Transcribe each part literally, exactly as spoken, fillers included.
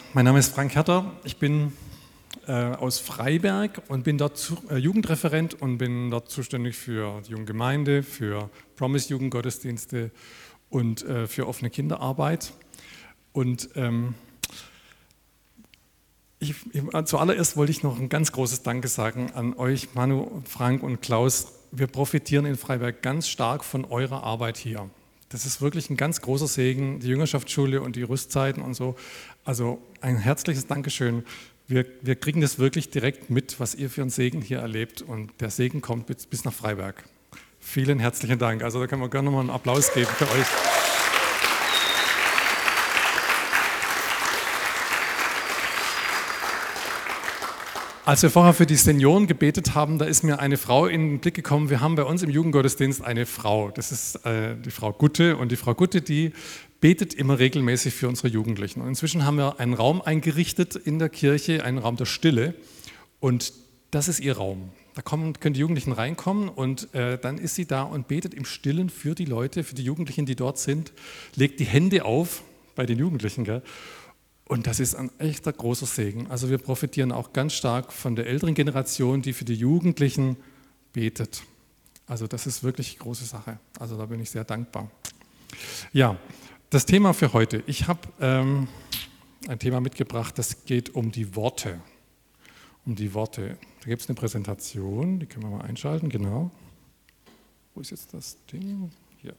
mein Name ist Frank Herter. Ich bin äh, aus Freiberg und bin dort zu, äh, Jugendreferent und bin dort zuständig für die junge Gemeinde, für Promise-Jugendgottesdienste und äh, für offene Kinderarbeit. Und ähm, ich, ich, zuallererst wollte ich noch ein ganz großes Danke sagen an euch, Manu, Frank und Klaus. Wir profitieren in Freiberg ganz stark von eurer Arbeit hier. Das ist wirklich ein ganz großer Segen, die Jüngerschaftsschule und die Rüstzeiten und so. Also ein herzliches Dankeschön. Wir, wir kriegen das wirklich direkt mit, was ihr für einen Segen hier erlebt. Und der Segen kommt bis, bis nach Freiberg. Vielen herzlichen Dank. Also da können wir gerne nochmal einen Applaus geben für euch. Als wir vorher für die Senioren gebetet haben, da ist mir eine Frau in den Blick gekommen. Wir haben bei uns im Jugendgottesdienst eine Frau. Das ist äh, die Frau Gutte. Und die Frau Gutte, die betet immer regelmäßig für unsere Jugendlichen. Und inzwischen haben wir einen Raum eingerichtet in der Kirche, einen Raum der Stille. Und das ist ihr Raum. Da kommen, können die Jugendlichen reinkommen und äh, dann ist sie da und betet im Stillen für die Leute, für die Jugendlichen, die dort sind, legt die Hände auf bei den Jugendlichen, gell? Und das ist ein echter großer Segen. Also wir profitieren auch ganz stark von der älteren Generation, die für die Jugendlichen betet. Also das ist wirklich eine große Sache. Also da bin ich sehr dankbar. Ja, das Thema für heute. Ich habe ähm, ein Thema mitgebracht, das geht um die Worte. Um die Worte. Da gibt es eine Präsentation, die können wir mal einschalten, genau. Wo ist jetzt das Ding? Hier.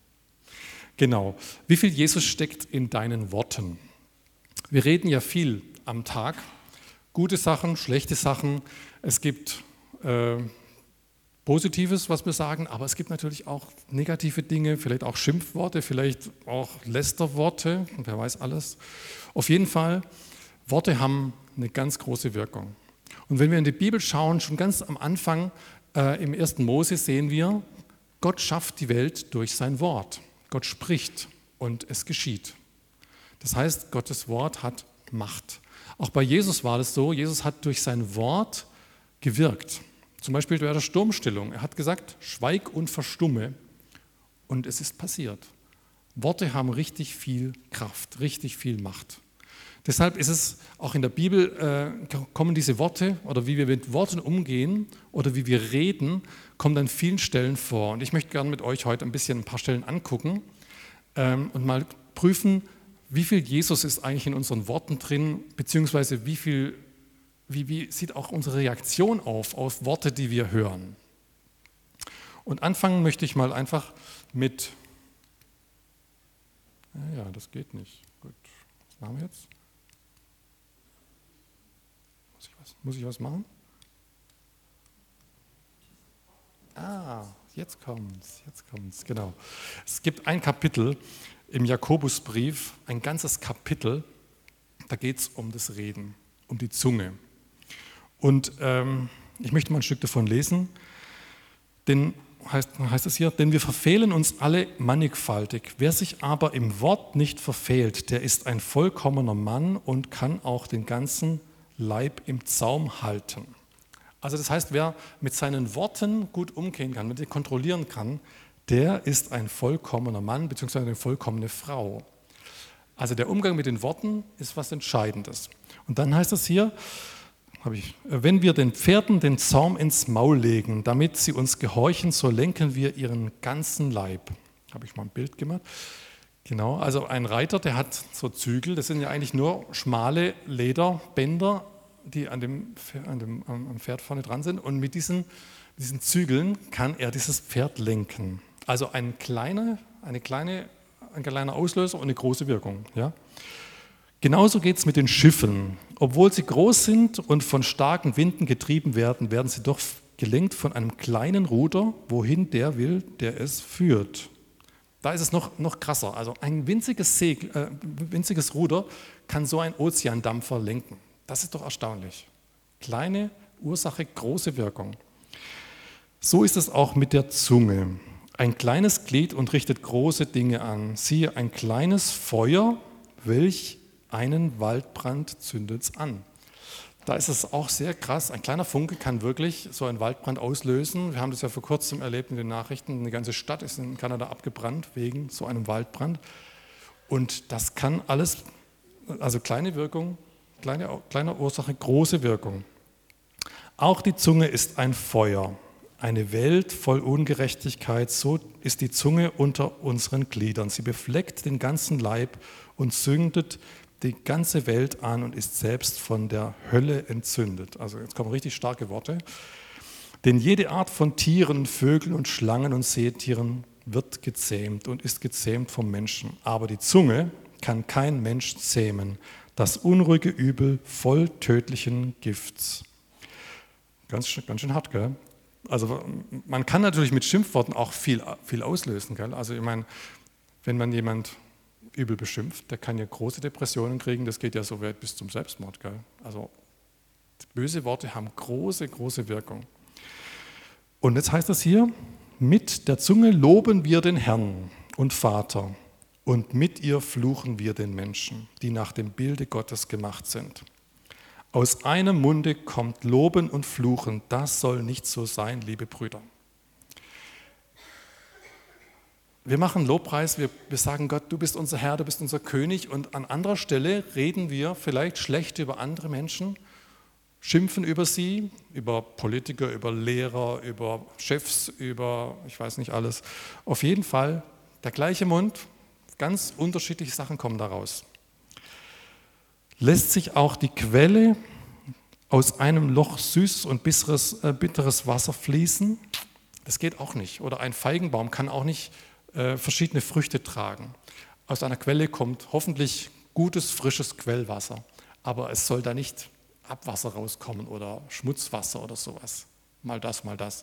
Genau. Wie viel Jesus steckt in deinen Worten? Wir reden ja viel am Tag, gute Sachen, schlechte Sachen. Es gibt äh, Positives, was wir sagen, aber es gibt natürlich auch negative Dinge, vielleicht auch Schimpfworte, vielleicht auch Lästerworte, wer weiß alles. Auf jeden Fall, Worte haben eine ganz große Wirkung. Und wenn wir in die Bibel schauen, schon ganz am Anfang äh, im ersten Mose sehen wir, Gott schafft die Welt durch sein Wort. Gott spricht und es geschieht. Das heißt, Gottes Wort hat Macht. Auch bei Jesus war das so, Jesus hat durch sein Wort gewirkt. Zum Beispiel bei der Sturmstillung. Er hat gesagt, schweig und verstumme. Und es ist passiert. Worte haben richtig viel Kraft, richtig viel Macht. Deshalb ist es auch in der Bibel, äh, kommen diese Worte oder wie wir mit Worten umgehen oder wie wir reden, kommt an vielen Stellen vor. Und ich möchte gerne mit euch heute ein bisschen ein paar Stellen angucken ähm, und mal prüfen, wie viel Jesus ist eigentlich in unseren Worten drin, beziehungsweise wie viel, wie, wie sieht auch unsere Reaktion auf, auf Worte, die wir hören. Und anfangen möchte ich mal einfach mit, ja, das geht nicht, gut, was machen wir jetzt? Muss ich was, muss ich was machen? Ah, jetzt kommt's, jetzt kommt's, genau. Es gibt ein Kapitel im Jakobusbrief, ein ganzes Kapitel, da geht es um das Reden, um die Zunge. Und ähm, ich möchte mal ein Stück davon lesen, denn heißt, heißt es hier, denn wir verfehlen uns alle mannigfaltig. Wer sich aber im Wort nicht verfehlt, der ist ein vollkommener Mann und kann auch den ganzen Leib im Zaum halten. Also das heißt, wer mit seinen Worten gut umgehen kann, mit denen kontrollieren kann, der ist ein vollkommener Mann bzw. eine vollkommene Frau. Also der Umgang mit den Worten ist was Entscheidendes. Und dann heißt es hier, habe ich, wenn wir den Pferden den Zaum ins Maul legen, damit sie uns gehorchen, so lenken wir ihren ganzen Leib. Habe ich mal ein Bild gemacht. Genau, also ein Reiter, der hat so Zügel, das sind ja eigentlich nur schmale Lederbänder, die an dem, an dem, am Pferd vorne dran sind. Und mit diesen, diesen Zügeln kann er dieses Pferd lenken. Also ein kleiner, eine kleine, ein kleiner Auslöser und eine große Wirkung. Ja? Genauso geht es mit den Schiffen. Obwohl sie groß sind und von starken Winden getrieben werden, werden sie doch gelenkt von einem kleinen Ruder, wohin der will, der es führt. Da ist es noch, noch krasser. Also ein winziges, Segel, äh, winziges Ruder kann so ein Ozeandampfer lenken. Das ist doch erstaunlich. Kleine Ursache, große Wirkung. So ist es auch mit der Zunge. Ein kleines Glied und richtet große Dinge an. Siehe, ein kleines Feuer, welch einen Waldbrand zündet's an. Da ist es auch sehr krass. Ein kleiner Funke kann wirklich so einen Waldbrand auslösen. Wir haben das ja vor kurzem erlebt in den Nachrichten. Eine ganze Stadt ist in Kanada abgebrannt wegen so einem Waldbrand. Und das kann alles Also kleine Wirkung, kleine, kleine Ursache, große Wirkung. Auch die Zunge ist ein Feuer, eine Welt voll Ungerechtigkeit. So ist die Zunge unter unseren Gliedern. Sie befleckt den ganzen Leib und zündet die ganze Welt an und ist selbst von der Hölle entzündet. Also jetzt kommen richtig starke Worte. Denn jede Art von Tieren, Vögeln und Schlangen und Seetieren wird gezähmt und ist gezähmt vom Menschen. Aber die Zunge kann kein Mensch zähmen. Das unruhige Übel voll tödlichen Gifts. Ganz, ganz schön hart, gell? Also man kann natürlich mit Schimpfworten auch viel, viel auslösen, gell? Also ich meine, wenn man jemand übel beschimpft, der kann ja große Depressionen kriegen, das geht ja so weit bis zum Selbstmord, gell? Also böse Worte haben große, große Wirkung. Und jetzt heißt das hier, mit der Zunge loben wir den Herrn und Vater und mit ihr fluchen wir den Menschen, die nach dem Bilde Gottes gemacht sind. Aus einem Munde kommt Loben und Fluchen, das soll nicht so sein, liebe Brüder. Wir machen Lobpreis, wir, wir sagen Gott, du bist unser Herr, du bist unser König und an anderer Stelle reden wir vielleicht schlecht über andere Menschen, schimpfen über sie, über Politiker, über Lehrer, über Chefs, über ich weiß nicht alles. Auf jeden Fall der gleiche Mund, ganz unterschiedliche Sachen kommen daraus. Lässt sich auch die Quelle aus einem Loch süßes und bitteres, äh, bitteres Wasser fließen? Das geht auch nicht. Oder ein Feigenbaum kann auch nicht äh, verschiedene Früchte tragen. Aus einer Quelle kommt hoffentlich gutes, frisches Quellwasser. Aber es soll da nicht Abwasser rauskommen oder Schmutzwasser oder sowas. Mal das, mal das.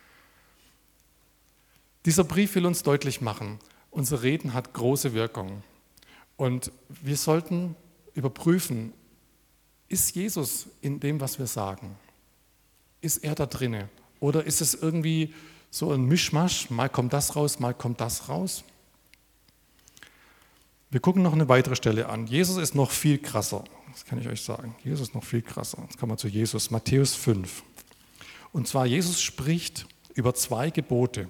Dieser Brief will uns deutlich machen, unser Reden hat große Wirkung. Und wir sollten überprüfen, ist Jesus in dem, was wir sagen? Ist er da drinne? Oder ist es irgendwie so ein Mischmasch, mal kommt das raus, mal kommt das raus? Wir gucken noch eine weitere Stelle an. Jesus ist noch viel krasser, das kann ich euch sagen. Jesus ist noch viel krasser. Jetzt kommen wir zu Jesus, Matthäus fünf. Und zwar, Jesus spricht über zwei Gebote.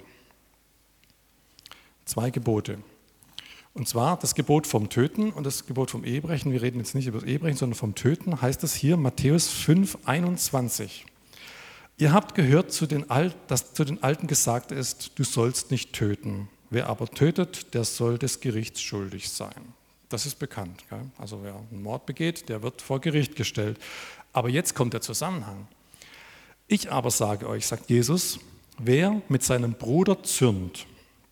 Zwei Gebote. Und zwar das Gebot vom Töten und das Gebot vom Ehebrechen. Wir reden jetzt nicht über das Ehebrechen, sondern vom Töten. Heißt es hier, Matthäus fünf, einundzwanzig. Ihr habt gehört, zu den Alt, dass zu den Alten gesagt ist, du sollst nicht töten. Wer aber tötet, der soll des Gerichts schuldig sein. Das ist bekannt. Gell? Also wer einen Mord begeht, der wird vor Gericht gestellt. Aber jetzt kommt der Zusammenhang. Ich aber sage euch, sagt Jesus, wer mit seinem Bruder zürnt,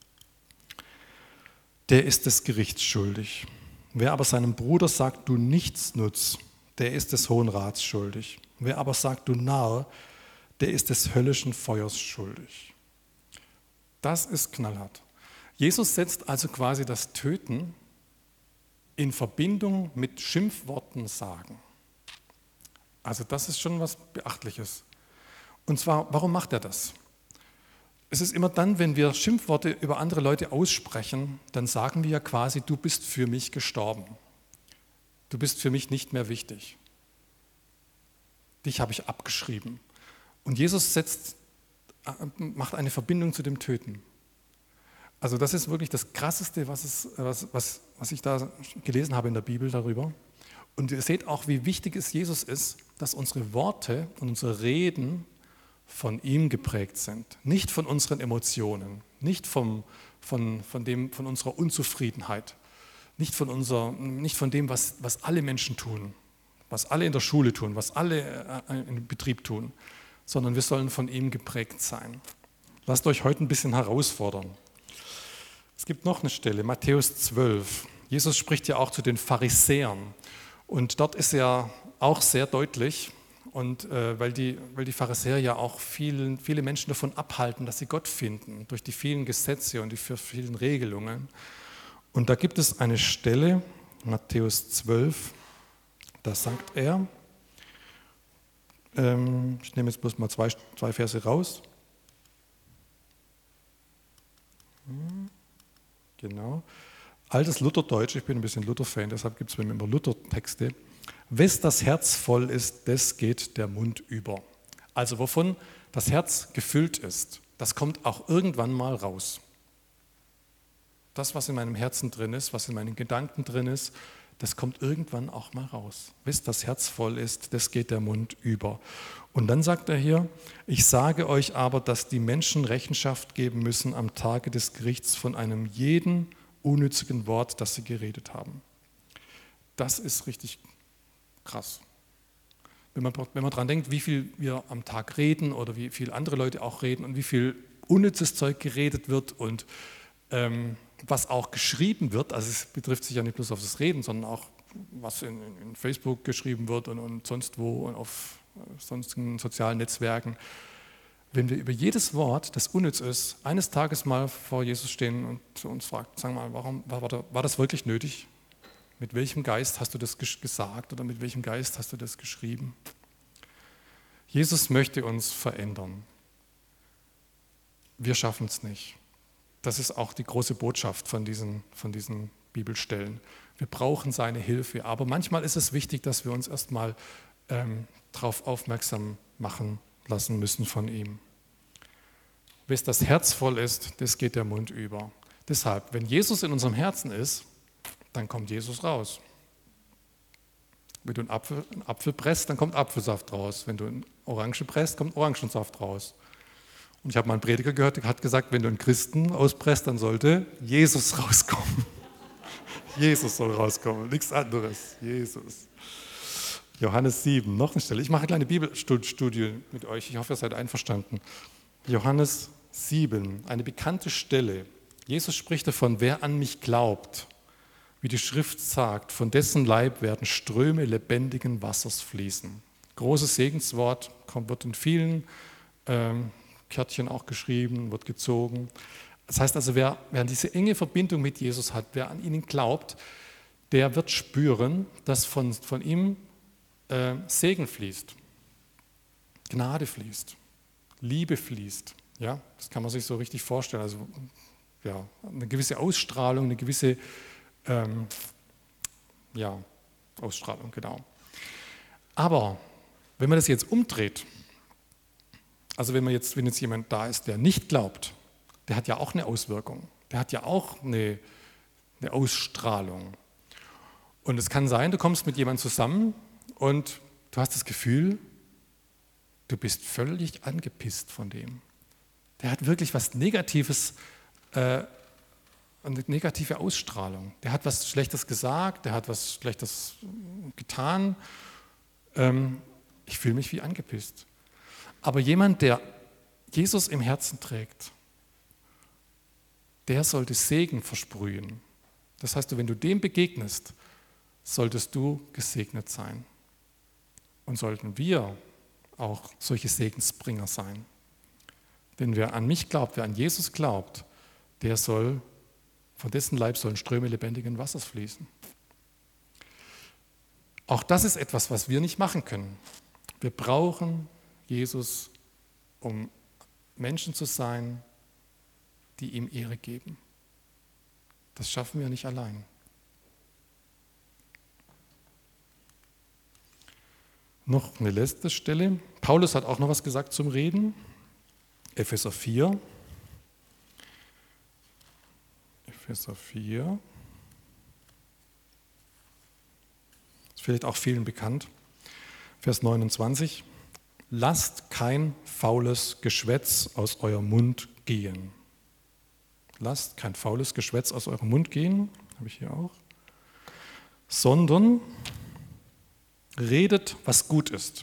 der ist des Gerichts schuldig. Wer aber seinem Bruder sagt, du Nichtsnutz, der ist des Hohen Rats schuldig. Wer aber sagt, du Narr, der ist des höllischen Feuers schuldig. Das ist knallhart. Jesus setzt also quasi das Töten in Verbindung mit Schimpfworten sagen. Also das ist schon was Beachtliches. Und zwar, warum macht er das? Es ist immer dann, wenn wir Schimpfworte über andere Leute aussprechen, dann sagen wir ja quasi, du bist für mich gestorben. Du bist für mich nicht mehr wichtig. Dich habe ich abgeschrieben. Und Jesus setzt, macht eine Verbindung zu dem Töten. Also das ist wirklich das Krasseste, was, es, was, was, was ich da gelesen habe in der Bibel darüber. Und ihr seht auch, wie wichtig es Jesus ist, dass unsere Worte und unsere Reden von ihm geprägt sind, nicht von unseren Emotionen, nicht vom, von, von, dem, von unserer Unzufriedenheit, nicht von, unser, nicht von dem, was, was alle Menschen tun, was alle in der Schule tun, was alle im Betrieb tun, sondern wir sollen von ihm geprägt sein. Lasst euch heute ein bisschen herausfordern. Es gibt noch eine Stelle, Matthäus zwölf. Jesus spricht ja auch zu den Pharisäern und dort ist er auch sehr deutlich. Und äh, weil, die, weil die Pharisäer ja auch vielen, viele Menschen davon abhalten, dass sie Gott finden, durch die vielen Gesetze und die vielen Regelungen. Und da gibt es eine Stelle, Matthäus zwölf, da sagt er, ähm, ich nehme jetzt bloß mal zwei, zwei Verse raus. Genau. Altes Lutherdeutsch, ich bin ein bisschen Luther-Fan, deshalb gibt es bei mir immer Luther-Texte. Wes das Herz voll ist, des geht der Mund über. Also wovon das Herz gefüllt ist, das kommt auch irgendwann mal raus. Das, was in meinem Herzen drin ist, was in meinen Gedanken drin ist, das kommt irgendwann auch mal raus. Bis das Herz voll ist, das geht der Mund über. Und dann sagt er hier, ich sage euch aber, dass die Menschen Rechenschaft geben müssen am Tage des Gerichts von einem jeden unnützigen Wort, das sie geredet haben. Das ist richtig krass. Wenn man, wenn man daran denkt, wie viel wir am Tag reden oder wie viel andere Leute auch reden und wie viel unnützes Zeug geredet wird und ähm, was auch geschrieben wird, also es betrifft sich ja nicht bloß auf das Reden, sondern auch was in, in Facebook geschrieben wird und, und sonst wo und auf sonstigen sozialen Netzwerken. Wenn wir über jedes Wort, das unnütz ist, eines Tages mal vor Jesus stehen und uns fragen, sagen mal, warum, war, war das wirklich nötig? Mit welchem Geist hast du das gesagt oder mit welchem Geist hast du das geschrieben? Jesus möchte uns verändern. Wir schaffen es nicht. Das ist auch die große Botschaft von diesen, von diesen Bibelstellen. Wir brauchen seine Hilfe, aber manchmal ist es wichtig, dass wir uns erstmal ähm, darauf aufmerksam machen lassen müssen von ihm. Bis das Herz voll ist, das geht der Mund über. Deshalb, wenn Jesus in unserem Herzen ist, dann kommt Jesus raus. Wenn du einen Apfel, einen Apfel presst, dann kommt Apfelsaft raus. Wenn du eine Orange presst, kommt Orangensaft raus. Und ich habe mal einen Prediger gehört, der hat gesagt, wenn du einen Christen auspresst, dann sollte Jesus rauskommen. Jesus soll rauskommen, nichts anderes. Jesus. Johannes sieben, noch eine Stelle. Ich mache eine kleine Bibelstudie mit euch. Ich hoffe, ihr seid einverstanden. Johannes sieben, eine bekannte Stelle. Jesus spricht davon, wer an mich glaubt, wie die Schrift sagt, von dessen Leib werden Ströme lebendigen Wassers fließen. Großes Segenswort, kommt, wird in vielen ähm, Kärtchen auch geschrieben, wird gezogen. Das heißt also, wer, wer diese enge Verbindung mit Jesus hat, wer an ihn glaubt, der wird spüren, dass von, von ihm äh, Segen fließt, Gnade fließt, Liebe fließt. Ja, das kann man sich so richtig vorstellen. Also ja, eine gewisse Ausstrahlung, eine gewisse ähm, ja, Ausstrahlung, genau. Aber wenn man das jetzt umdreht, also wenn man jetzt, wenn jetzt jemand da ist, der nicht glaubt, der hat ja auch eine Auswirkung, der hat ja auch eine, eine Ausstrahlung. Und es kann sein, du kommst mit jemandem zusammen und du hast das Gefühl, du bist völlig angepisst von dem. Der hat wirklich was Negatives, äh, eine negative Ausstrahlung. Der hat was Schlechtes gesagt, der hat was Schlechtes getan. Ähm, ich fühle mich wie angepisst. Aber jemand, der Jesus im Herzen trägt, der sollte Segen versprühen. Das heißt, wenn du dem begegnest, solltest du gesegnet sein. Und sollten wir auch solche Segensbringer sein. Denn wer an mich glaubt, wer an Jesus glaubt, der soll, von dessen Leib sollen Ströme lebendigen Wassers fließen. Auch das ist etwas, was wir nicht machen können. Wir brauchen Jesus, um Menschen zu sein, die ihm Ehre geben. Das schaffen wir nicht allein. Noch eine letzte Stelle. Paulus hat auch noch was gesagt zum Reden. Epheser vier. Epheser vier. Ist vielleicht auch vielen bekannt. Vers neunundzwanzig. Lasst kein faules Geschwätz aus eurem Mund gehen. Lasst kein faules Geschwätz aus eurem Mund gehen, habe ich hier auch, sondern redet, was gut ist,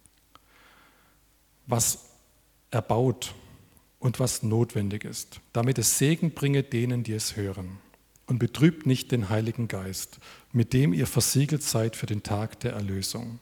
was erbaut und was notwendig ist, damit es Segen bringe denen, die es hören. Und betrübt nicht den Heiligen Geist, mit dem ihr versiegelt seid für den Tag der Erlösung.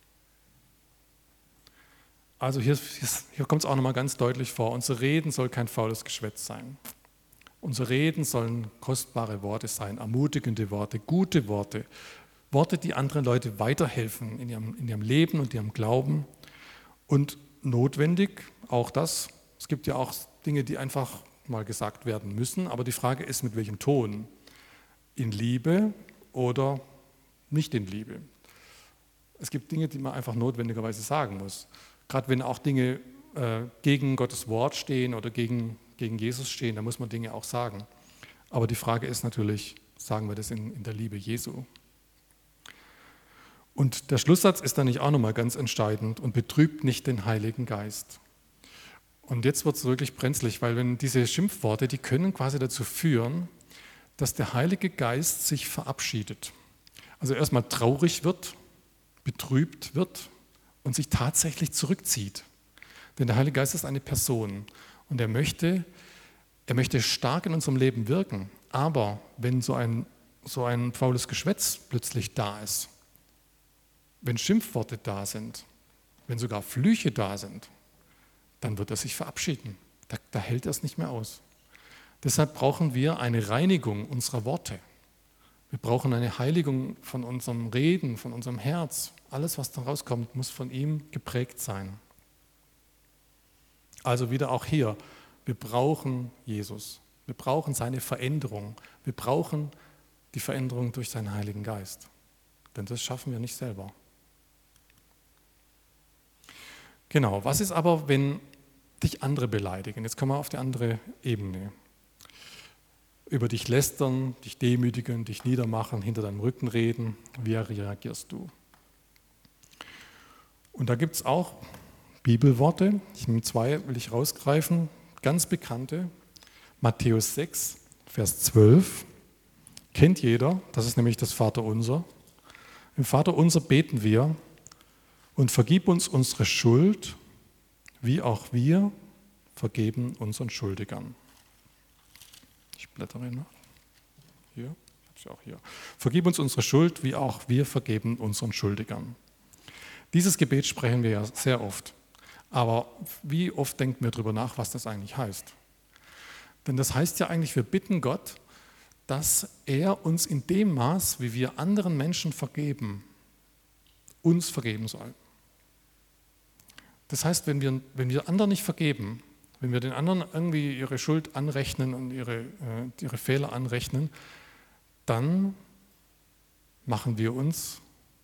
Also hier, hier kommt es auch nochmal ganz deutlich vor, unser Reden soll kein faules Geschwätz sein. Unser Reden sollen kostbare Worte sein, ermutigende Worte, gute Worte, Worte, die anderen Leute weiterhelfen in ihrem, in ihrem Leben und ihrem Glauben. Und notwendig, auch das, es gibt ja auch Dinge, die einfach mal gesagt werden müssen, aber die Frage ist, mit welchem Ton? In Liebe oder nicht in Liebe? Es gibt Dinge, die man einfach notwendigerweise sagen muss. Gerade wenn auch Dinge äh, gegen Gottes Wort stehen oder gegen, gegen Jesus stehen, da muss man Dinge auch sagen. Aber die Frage ist natürlich, sagen wir das in, in der Liebe Jesu? Und der Schlusssatz ist dann nicht auch nochmal ganz entscheidend: und betrübt nicht den Heiligen Geist. Und jetzt wird es wirklich brenzlig, weil wenn diese Schimpfworte, die können quasi dazu führen, dass der Heilige Geist sich verabschiedet. Also erstmal traurig wird, betrübt wird und sich tatsächlich zurückzieht. Denn der Heilige Geist ist eine Person und er möchte, er möchte stark in unserem Leben wirken. Aber wenn so ein, so ein faules Geschwätz plötzlich da ist, wenn Schimpfworte da sind, wenn sogar Flüche da sind, dann wird er sich verabschieden. Da, da hält er es nicht mehr aus. Deshalb brauchen wir eine Reinigung unserer Worte. Wir brauchen eine Heiligung von unserem Reden, von unserem Herz. Alles, was da rauskommt, muss von ihm geprägt sein. Also wieder auch hier, wir brauchen Jesus. Wir brauchen seine Veränderung. Wir brauchen die Veränderung durch seinen Heiligen Geist. Denn das schaffen wir nicht selber. Genau, was ist aber, wenn dich andere beleidigen? Jetzt kommen wir auf die andere Ebene. Über dich lästern, dich demütigen, dich niedermachen, hinter deinem Rücken reden. Wie reagierst du? Und da gibt es auch Bibelworte. Ich nehme zwei, will ich rausgreifen. Ganz bekannte. Matthäus sechs, Vers zwölf. Kennt jeder, das ist nämlich das Vaterunser. Im Vaterunser beten wir: und vergib uns unsere Schuld, wie auch wir vergeben unseren Schuldigern. Ich blättere nach. Hier, ich habe es auch hier. Vergib uns unsere Schuld, wie auch wir vergeben unseren Schuldigern. Dieses Gebet sprechen wir ja sehr oft. Aber wie oft denken wir darüber nach, was das eigentlich heißt? Denn das heißt ja eigentlich, wir bitten Gott, dass er uns in dem Maß, wie wir anderen Menschen vergeben, uns vergeben soll. Das heißt, wenn wir, wenn wir anderen nicht vergeben, wenn wir den anderen irgendwie ihre Schuld anrechnen und ihre, äh, ihre Fehler anrechnen, dann machen wir uns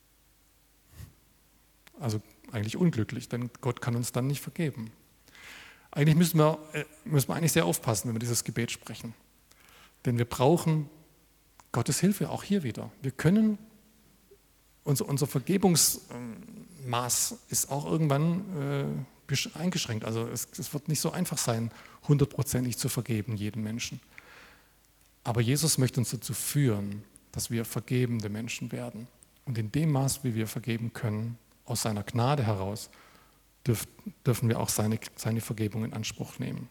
also eigentlich unglücklich, denn Gott kann uns dann nicht vergeben. Eigentlich müssen wir, äh, müssen wir eigentlich sehr aufpassen, wenn wir dieses Gebet sprechen. Denn wir brauchen Gottes Hilfe auch hier wieder. Wir können, unser, unser Vergebungsmaß ist auch irgendwann äh, eingeschränkt. Also es, es wird nicht so einfach sein, hundertprozentig zu vergeben, jedem Menschen. Aber Jesus möchte uns dazu führen, dass wir vergebende Menschen werden. Und in dem Maß, wie wir vergeben können, aus seiner Gnade heraus, dürf, dürfen wir auch seine, seine Vergebung in Anspruch nehmen.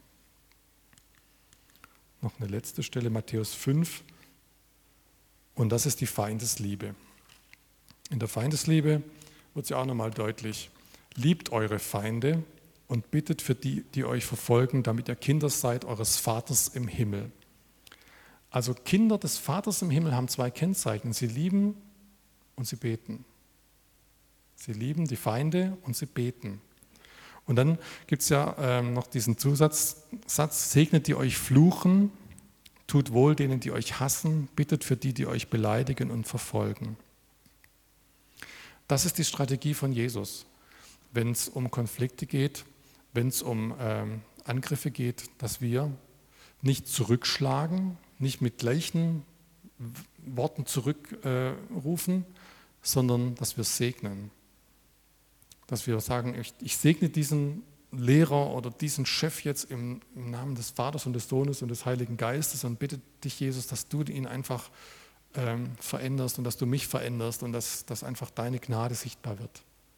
Noch eine letzte Stelle, Matthäus fünf. Und das ist die Feindesliebe. In der Feindesliebe wird es ja auch nochmal deutlich: liebt eure Feinde und bittet für die, die euch verfolgen, damit ihr Kinder seid eures Vaters im Himmel. Also Kinder des Vaters im Himmel haben zwei Kennzeichen: sie lieben und sie beten. Sie lieben die Feinde und sie beten. Und dann gibt es ja ähm, noch diesen Zusatzsatz: segnet die euch fluchen, tut wohl denen, die euch hassen, bittet für die, die euch beleidigen und verfolgen. Das ist die Strategie von Jesus, wenn es um Konflikte geht, wenn es um ähm, Angriffe geht, dass wir nicht zurückschlagen, nicht mit gleichen Worten zurückrufen, äh, sondern dass wir segnen. Dass wir sagen, ich, ich segne diesen Lehrer oder diesen Chef jetzt im, im Namen des Vaters und des Sohnes und des Heiligen Geistes und bitte dich, Jesus, dass du ihn einfach ähm, veränderst und dass du mich veränderst und dass, dass einfach deine Gnade sichtbar wird.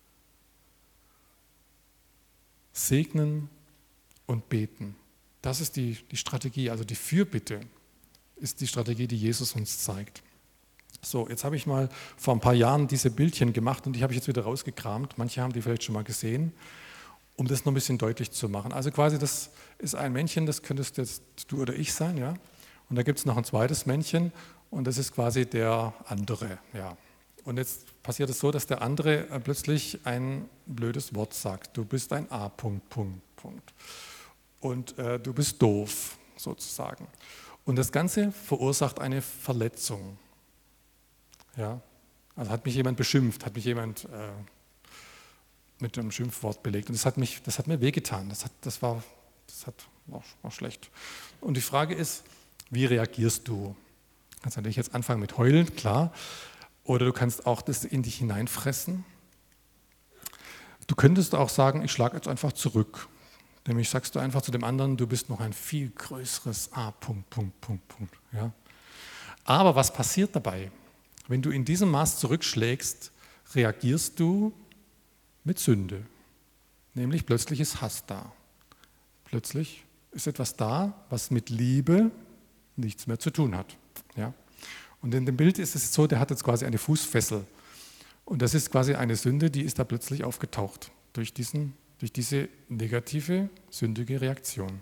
Segnen und beten. Das ist die, die Strategie, also die Fürbitte ist die Strategie, die Jesus uns zeigt. So, jetzt habe ich mal vor ein paar Jahren diese Bildchen gemacht und die habe ich jetzt wieder rausgekramt. Manche haben die vielleicht schon mal gesehen, um das noch ein bisschen deutlich zu machen. Also quasi, das ist ein Männchen, das könntest jetzt du oder ich sein, ja. Und da gibt es noch ein zweites Männchen und das ist quasi der andere, ja. Und jetzt passiert es so, dass der andere plötzlich ein blödes Wort sagt. Du bist ein A. Punkt, Punkt, Punkt. Und äh, du bist doof, sozusagen. Und das Ganze verursacht eine Verletzung. Ja, also hat mich jemand beschimpft, hat mich jemand äh, mit einem Schimpfwort belegt. Und das hat, mich, das hat mir wehgetan, das, hat, das, war, das hat, war, war schlecht. Und die Frage ist, wie reagierst du? Kannst natürlich jetzt anfangen mit Heulen, klar. Oder du kannst auch das in dich hineinfressen. Du könntest auch sagen, ich schlage jetzt einfach zurück. Nämlich sagst du einfach zu dem anderen, du bist noch ein viel größeres A, Punkt, Punkt, Punkt, Punkt. Ja? Aber was passiert dabei? Wenn du in diesem Maß zurückschlägst, reagierst du mit Sünde. Nämlich plötzlich ist Hass da. Plötzlich ist etwas da, was mit Liebe nichts mehr zu tun hat. Ja? Und in dem Bild ist es so, der hat jetzt quasi eine Fußfessel. Und das ist quasi eine Sünde, die ist da plötzlich aufgetaucht durch, diesen, durch diese negative, sündige Reaktion.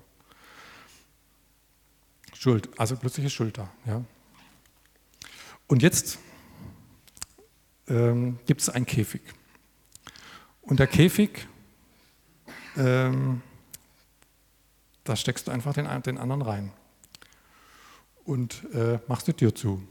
Schuld, also plötzlich ist Schuld da. Ja? Und jetzt ähm, gibt es einen Käfig. Und der Käfig, ähm, da steckst du einfach den, den anderen rein und äh, machst die Tür zu.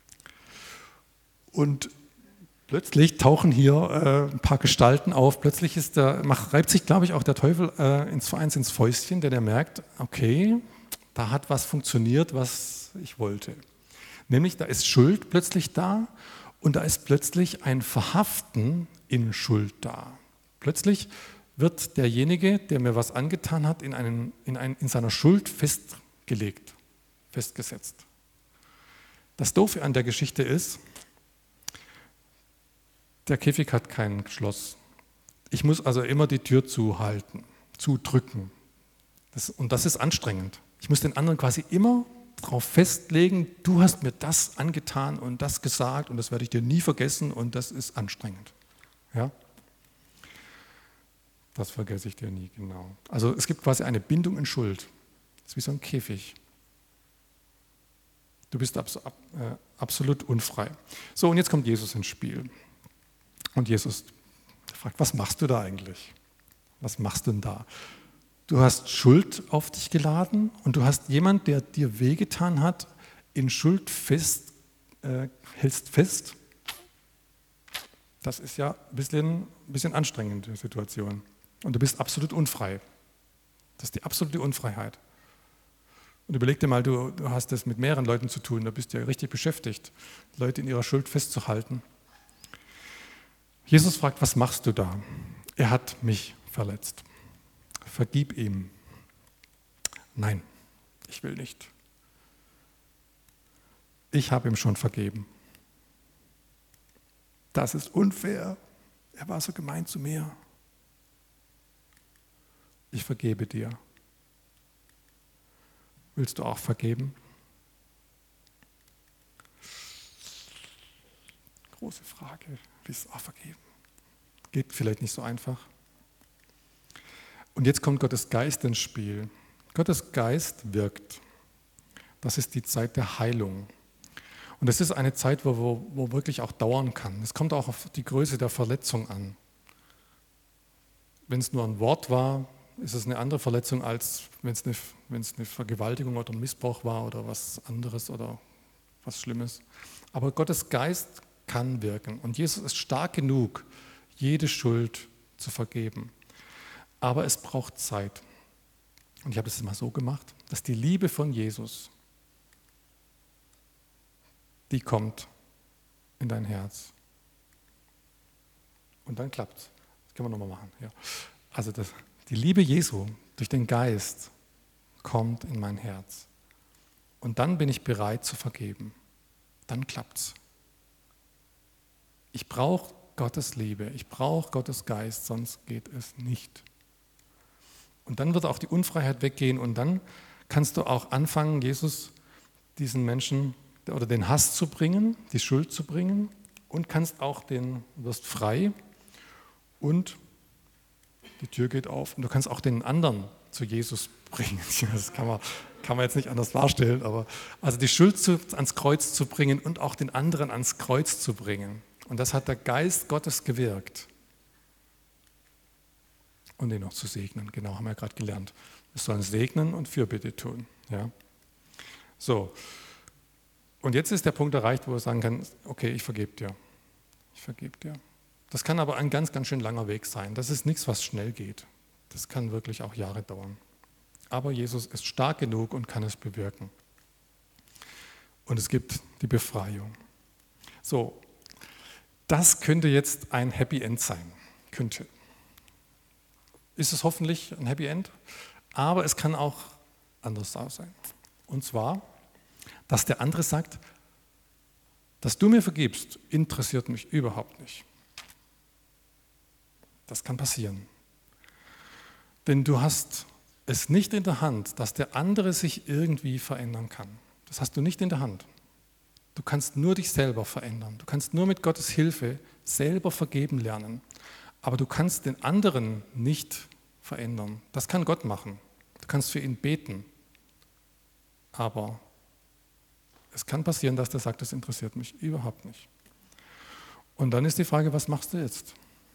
Und plötzlich tauchen hier äh, ein paar Gestalten auf. Plötzlich ist der, macht, reibt sich, glaube ich, auch der Teufel äh, ins, eins ins Fäustchen, der, der merkt, okay, da hat was funktioniert, was ich wollte. Nämlich, da ist Schuld plötzlich da und da ist plötzlich ein Verhaften in Schuld da. Plötzlich wird derjenige, der mir was angetan hat, in, einen, in, ein, in seiner Schuld festgelegt, festgesetzt. Das Doofe an der Geschichte ist, der Käfig hat kein Schloss. Ich muss also immer die Tür zuhalten, zudrücken. Das, und das ist anstrengend. Ich muss den anderen quasi immer darauf festlegen, du hast mir das angetan und das gesagt und das werde ich dir nie vergessen und das ist anstrengend. Ja? Das vergesse ich dir nie, genau. Also es gibt quasi eine Bindung in Schuld. Das ist wie so ein Käfig. Du bist abs- ab, äh, absolut unfrei. So, und jetzt kommt Jesus ins Spiel. Und Jesus fragt, was machst du da eigentlich? Was machst du denn da? Du hast Schuld auf dich geladen und du hast jemanden, der dir wehgetan hat, in Schuld fest, äh, hältst fest. Das ist ja ein bisschen, ein bisschen anstrengend, die Situation. Und du bist absolut unfrei. Das ist die absolute Unfreiheit. Und überleg dir mal, du, du hast das mit mehreren Leuten zu tun, da bist du ja richtig beschäftigt, Leute in ihrer Schuld festzuhalten. Jesus fragt, was machst du da? Er hat mich verletzt. Vergib ihm. Nein, ich will nicht. Ich habe ihm schon vergeben. Das ist unfair. Er war so gemein zu mir. Ich vergebe dir. Willst du auch vergeben? Große Frage. Willst du auch vergeben? Geht vielleicht nicht so einfach. Und jetzt kommt Gottes Geist ins Spiel. Gottes Geist wirkt. Das ist die Zeit der Heilung. Und das ist eine Zeit, wo, wo, wo wirklich auch dauern kann. Es kommt auch auf die Größe der Verletzung an. Wenn es nur ein Wort war, ist es eine andere Verletzung, als wenn es eine, wenn es eine Vergewaltigung oder ein Missbrauch war oder was anderes oder was Schlimmes. Aber Gottes Geist kann wirken. Und Jesus ist stark genug, jede Schuld zu vergeben. Aber es braucht Zeit. Und ich habe das mal so gemacht, dass die Liebe von Jesus, die kommt in dein Herz. Und dann klappt es. Das können wir nochmal machen. Ja. Also das, die Liebe Jesu durch den Geist kommt in mein Herz. Und dann bin ich bereit zu vergeben. Dann klappt's. Ich brauche Gottes Liebe, ich brauche Gottes Geist, sonst geht es nicht. Und dann wird auch die Unfreiheit weggehen und dann kannst du auch anfangen, Jesus diesen Menschen oder den Hass zu bringen, die Schuld zu bringen und kannst auch den, wirst frei und die Tür geht auf und du kannst auch den anderen zu Jesus bringen. Das kann man, kann man jetzt nicht anders darstellen, aber also die Schuld zu, ans Kreuz zu bringen und auch den anderen ans Kreuz zu bringen. Und das hat der Geist Gottes gewirkt. Und den noch zu segnen, genau, haben wir ja gerade gelernt. Wir sollen segnen und Fürbitte tun. Ja. So, und jetzt ist der Punkt erreicht, wo er sagen kann, okay, ich vergebe dir. Ich vergebe dir. Das kann aber ein ganz, ganz schön langer Weg sein. Das ist nichts, was schnell geht. Das kann wirklich auch Jahre dauern. Aber Jesus ist stark genug und kann es bewirken. Und es gibt die Befreiung. So, Das könnte jetzt ein Happy End sein. Könnte. Ist es hoffentlich ein Happy End? Aber es kann auch anders sein. Und zwar, dass der andere sagt, dass du mir vergibst, interessiert mich überhaupt nicht. Das kann passieren. Denn du hast es nicht in der Hand, dass der andere sich irgendwie verändern kann. Das hast du nicht in der Hand. Du kannst nur dich selber verändern. Du kannst nur mit Gottes Hilfe selber vergeben lernen. Aber du kannst den anderen nicht verändern. Das kann Gott machen. Du kannst für ihn beten. Aber es kann passieren, dass der sagt, das interessiert mich überhaupt nicht. Und dann ist die Frage, was machst du jetzt?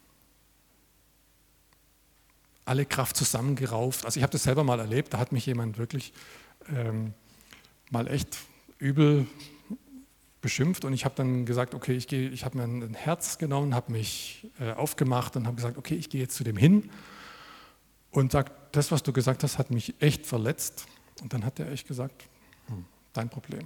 Alle Kraft zusammengerauft. Also ich habe das selber mal erlebt, da hat mich jemand wirklich ähm, mal echt übel beschimpft und ich habe dann gesagt, okay, ich gehe, ich habe mir ein Herz genommen, habe mich äh, aufgemacht und habe gesagt, okay, ich gehe jetzt zu dem hin und sage, das, was du gesagt hast, hat mich echt verletzt. Und dann hat er echt gesagt, hm, dein Problem.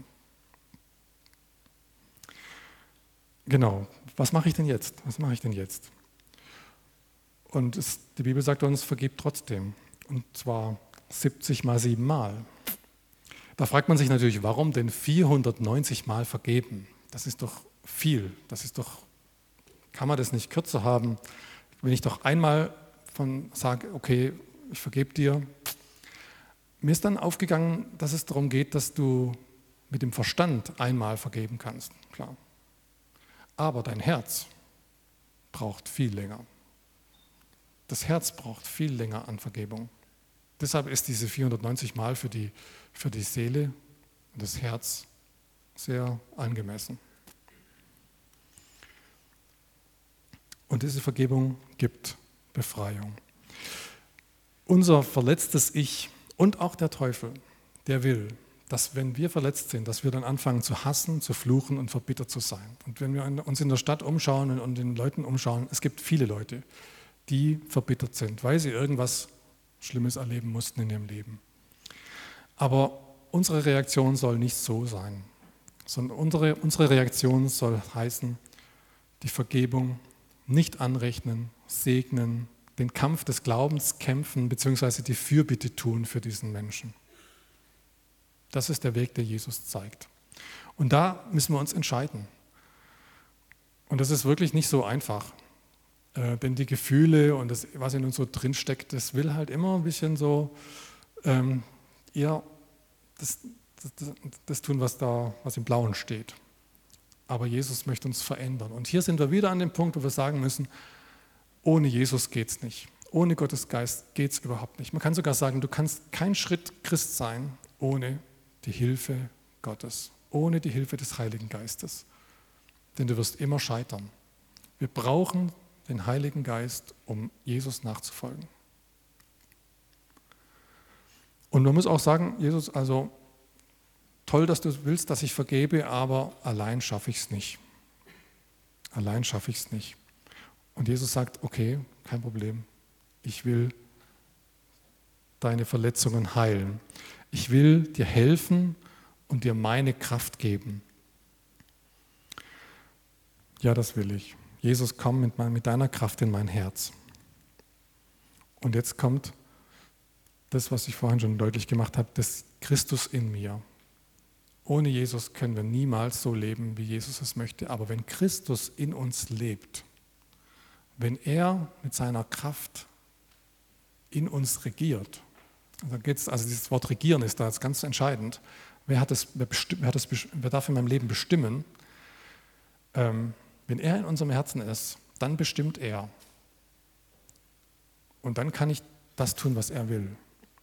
Genau, was mache ich denn jetzt? Was mache ich denn jetzt? Und es, die Bibel sagt uns, vergib trotzdem. Und zwar siebzig mal sieben Mal. Da fragt man sich natürlich, warum denn vierhundertneunzig Mal vergeben? Das ist doch viel. Das ist doch, kann man das nicht kürzer haben? Wenn ich doch einmal von sage, okay, ich vergebe dir. Mir ist dann aufgegangen, dass es darum geht, dass du mit dem Verstand einmal vergeben kannst. Klar. Aber dein Herz braucht viel länger. Das Herz braucht viel länger an Vergebung. Deshalb ist diese vierhundertneunzig Mal für die, für die Seele und das Herz sehr angemessen. Und diese Vergebung gibt Befreiung. Unser verletztes Ich und auch der Teufel, der will, dass wenn wir verletzt sind, dass wir dann anfangen zu hassen, zu fluchen und verbittert zu sein. Und wenn wir uns in der Stadt umschauen und den Leuten umschauen, es gibt viele Leute, die verbittert sind, weil sie irgendwas Schlimmes erleben mussten in ihrem Leben. Aber unsere Reaktion soll nicht so sein, sondern unsere, unsere Reaktion soll heißen, die Vergebung nicht anrechnen, segnen, den Kampf des Glaubens kämpfen, beziehungsweise die Fürbitte tun für diesen Menschen. Das ist der Weg, der Jesus zeigt. Und da müssen wir uns entscheiden. Und das ist wirklich nicht so einfach. Äh, denn die Gefühle und das, was in uns so drinsteckt, das will halt immer ein bisschen so ähm, eher das, das, das tun, was da, was im Blauen steht. Aber Jesus möchte uns verändern. Und hier sind wir wieder an dem Punkt, wo wir sagen müssen, ohne Jesus geht es nicht. Ohne Gottes Geist geht es überhaupt nicht. Man kann sogar sagen, du kannst kein Schritt Christ sein ohne die Hilfe Gottes, ohne die Hilfe des Heiligen Geistes. Denn du wirst immer scheitern. Wir brauchen den Heiligen Geist, um Jesus nachzufolgen. Und man muss auch sagen, Jesus, also toll, dass du willst, dass ich vergebe, aber allein schaffe ich es nicht. Allein schaffe ich es nicht. Und Jesus sagt, okay, kein Problem. Ich will deine Verletzungen heilen. Ich will dir helfen und dir meine Kraft geben. Ja, das will ich. Jesus, komm mit, mit deiner Kraft in mein Herz. Und jetzt kommt das, was ich vorhin schon deutlich gemacht habe, das Christus in mir. Ohne Jesus können wir niemals so leben, wie Jesus es möchte. Aber wenn Christus in uns lebt, wenn er mit seiner Kraft in uns regiert, also, geht's, also dieses Wort regieren ist da jetzt ganz entscheidend. Wer, hat das, wer, besti- wer, hat das, wer darf in meinem Leben bestimmen? Ähm, wenn er in unserem Herzen ist, dann bestimmt er. Und dann kann ich das tun, was er will.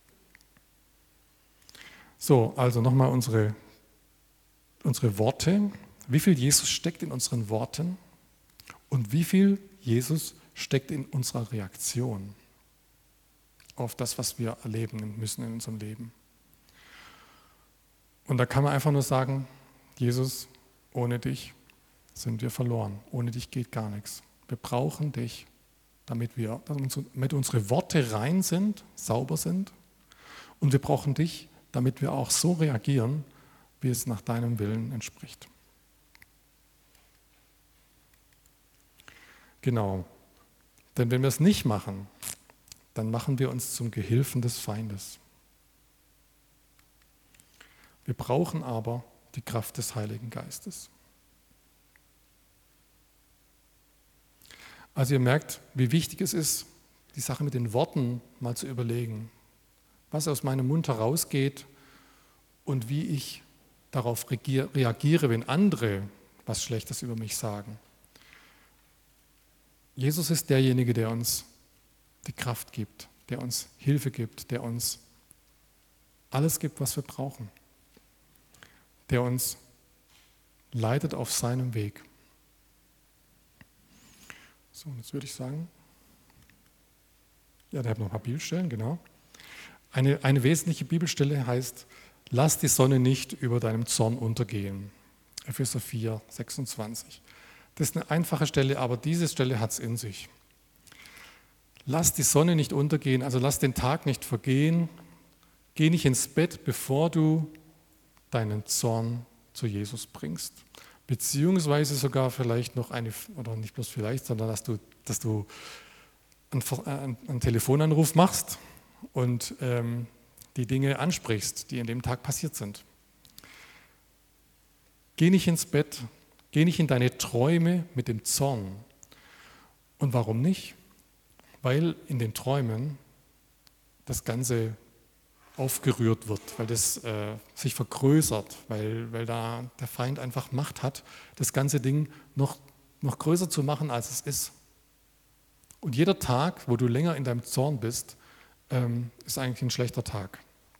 So, also nochmal unsere, unsere Worte. Wie viel Jesus steckt in unseren Worten und wie viel Jesus steckt in unserer Reaktion auf das, was wir erleben müssen in unserem Leben. Und da kann man einfach nur sagen, Jesus, ohne dich sind wir verloren. Ohne dich geht gar nichts. Wir brauchen dich, damit, wir, damit unsere Worte rein sind, sauber sind. Und wir brauchen dich, damit wir auch so reagieren, wie es nach deinem Willen entspricht. Genau. Denn wenn wir es nicht machen, dann machen wir uns zum Gehilfen des Feindes. Wir brauchen aber die Kraft des Heiligen Geistes. Also ihr merkt, wie wichtig es ist, die Sache mit den Worten mal zu überlegen, was aus meinem Mund herausgeht und wie ich darauf reagiere, wenn andere was Schlechtes über mich sagen. Jesus ist derjenige, der uns die Kraft gibt, der uns Hilfe gibt, der uns alles gibt, was wir brauchen, der uns leitet auf seinem Weg. So, jetzt würde ich sagen, ja, da habe ich noch ein paar Bibelstellen, genau. Eine, eine wesentliche Bibelstelle heißt, lass die Sonne nicht über deinem Zorn untergehen. Epheser vier, sechsundzwanzig. Das ist eine einfache Stelle, aber diese Stelle hat es in sich. Lass die Sonne nicht untergehen, also lass den Tag nicht vergehen. Geh nicht ins Bett, bevor du deinen Zorn zu Jesus bringst. Beziehungsweise sogar vielleicht noch eine, oder nicht bloß vielleicht, sondern dass du, dass du einen, einen Telefonanruf machst und ähm, die Dinge ansprichst, die in dem Tag passiert sind. Geh nicht ins Bett, geh nicht in deine Träume mit dem Zorn. Und warum nicht? Weil in den Träumen das Ganze aufgerührt wird, weil das äh, sich vergrößert, weil, weil da der Feind einfach Macht hat, das ganze Ding noch, noch größer zu machen, als es ist. Und jeder Tag, wo du länger in deinem Zorn bist, ähm, ist eigentlich ein schlechter Tag.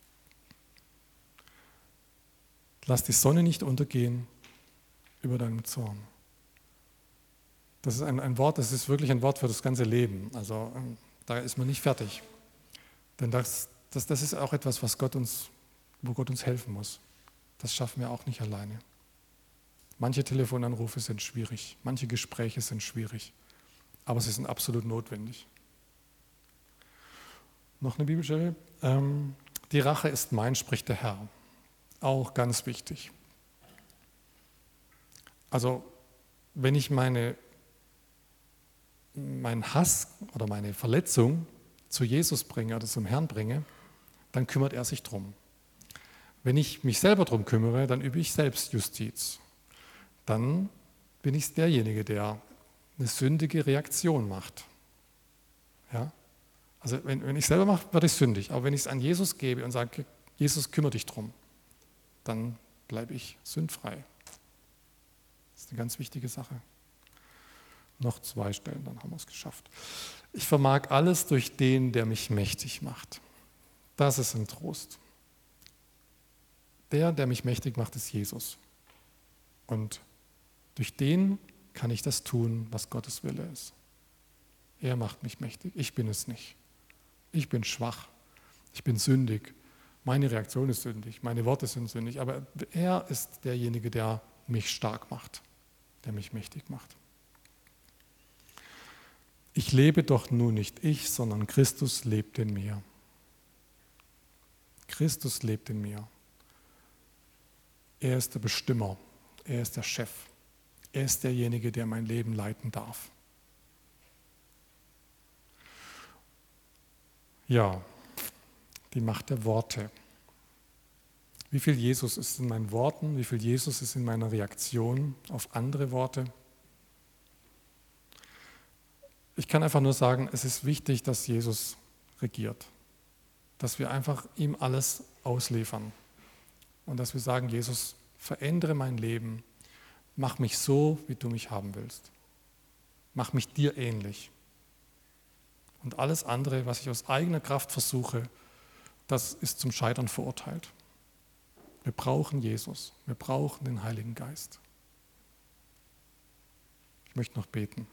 Lass die Sonne nicht untergehen über deinem Zorn. Das ist ein, ein Wort, das ist wirklich ein Wort für das ganze Leben. Also ähm, da ist man nicht fertig. Denn das, das, das ist auch etwas, was Gott uns, wo Gott uns helfen muss. Das schaffen wir auch nicht alleine. Manche Telefonanrufe sind schwierig, manche Gespräche sind schwierig, aber sie sind absolut notwendig. Noch eine Bibelstelle. Ähm, die Rache ist mein, spricht der Herr. Auch ganz wichtig. Also wenn ich meine, meinen Hass oder meine Verletzung zu Jesus bringe oder zum Herrn bringe, dann kümmert er sich drum. Wenn ich mich selber drum kümmere, dann übe ich Selbstjustiz. Dann bin ich derjenige, der eine sündige Reaktion macht. Ja? Also wenn, wenn ich selber mache, werde ich sündig. Aber wenn ich es an Jesus gebe und sage, Jesus, kümmere dich drum, dann bleibe ich sündfrei. Das ist eine ganz wichtige Sache. Noch zwei Stellen, dann haben wir es geschafft. Ich vermag alles durch den, der mich mächtig macht. Das ist ein Trost. Der, der mich mächtig macht, ist Jesus. Und durch den kann ich das tun, was Gottes Wille ist. Er macht mich mächtig. Ich bin es nicht. Ich bin schwach. Ich bin sündig. Meine Reaktion ist sündig. Meine Worte sind sündig. Aber er ist derjenige, der mich stark macht, der mich mächtig macht. Ich lebe doch nun nicht ich, sondern Christus lebt in mir. Christus lebt in mir. Er ist der Bestimmer. Er ist der Chef. Er ist derjenige, der mein Leben leiten darf. Ja, die Macht der Worte. Wie viel Jesus ist in meinen Worten? Wie viel Jesus ist in meiner Reaktion auf andere Worte? Ich kann einfach nur sagen, es ist wichtig, dass Jesus regiert. Dass wir einfach ihm alles ausliefern. Und dass wir sagen, Jesus, verändere mein Leben. Mach mich so, wie du mich haben willst. Mach mich dir ähnlich. Und alles andere, was ich aus eigener Kraft versuche, das ist zum Scheitern verurteilt. Wir brauchen Jesus. Wir brauchen den Heiligen Geist. Ich möchte noch beten.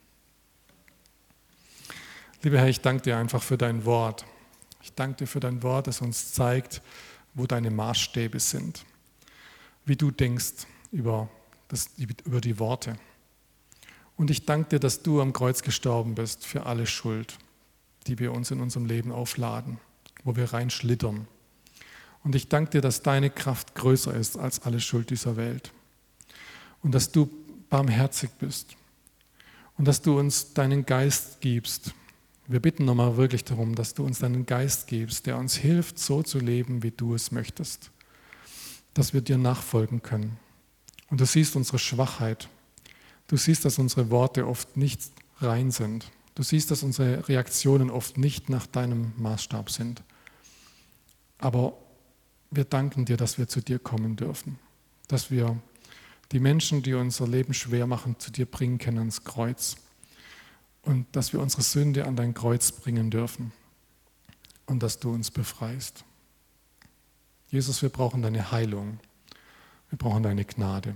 Lieber Herr, ich danke dir einfach für dein Wort. Ich danke dir für dein Wort, das uns zeigt, wo deine Maßstäbe sind. Wie du denkst über, das, über die Worte. Und ich danke dir, dass du am Kreuz gestorben bist für alle Schuld, die wir uns in unserem Leben aufladen, wo wir reinschlittern. Und ich danke dir, dass deine Kraft größer ist als alle Schuld dieser Welt. Und dass du barmherzig bist. Und dass du uns deinen Geist gibst. Wir bitten nochmal wirklich darum, dass du uns deinen Geist gibst, der uns hilft, so zu leben, wie du es möchtest. Dass wir dir nachfolgen können. Und du siehst unsere Schwachheit. Du siehst, dass unsere Worte oft nicht rein sind. Du siehst, dass unsere Reaktionen oft nicht nach deinem Maßstab sind. Aber wir danken dir, dass wir zu dir kommen dürfen. Dass wir die Menschen, die unser Leben schwer machen, zu dir bringen können ans Kreuz. Und dass wir unsere Sünde an dein Kreuz bringen dürfen. Und dass du uns befreist. Jesus, wir brauchen deine Heilung. Wir brauchen deine Gnade.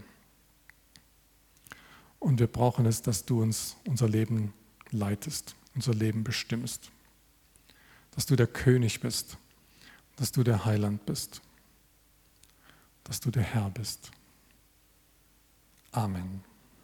Und wir brauchen es, dass du uns unser Leben leitest, unser Leben bestimmst. Dass du der König bist, dass du der Heiland bist, dass du der Herr bist. Amen.